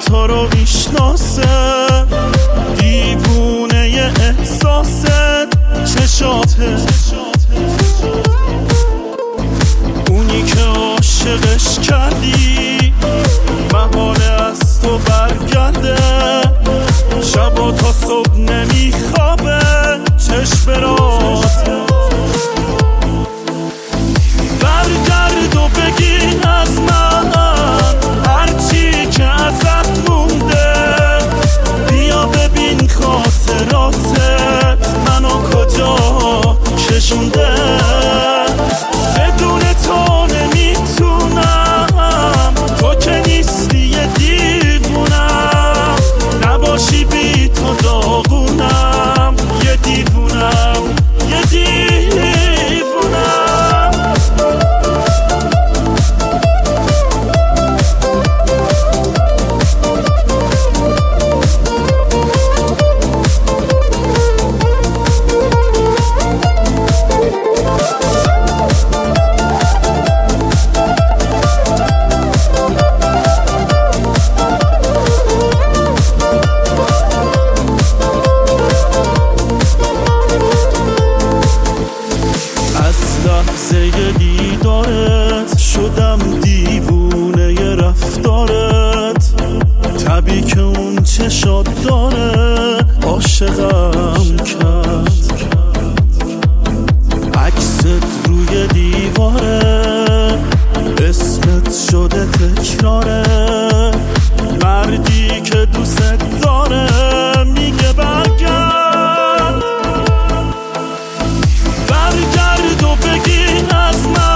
تو رو میشناسه، دیوونه احساست چشاته، اونی که عاشقش کردی محاله از تو برگرده، شبا تا صبح نمیخوابه چشم برات. برگرد و بگی از من هرچی که ازت مونده، بیا ببین خاطراتت منو کجا کشونده. بدون تو نمیتونم، تو که نیستی یه دیوونم، نباشی بی تو داغونم، یه دیوونم یه دیوونم. لحظه دیدارت شدم دیوونه ی رفتارت، طبیعی که اون چشات داره عاشقم کرد، عکست روی دیواره اسمت شده تکراره، مردی که دوست داره میگه برگرد. برگرد و بگی از من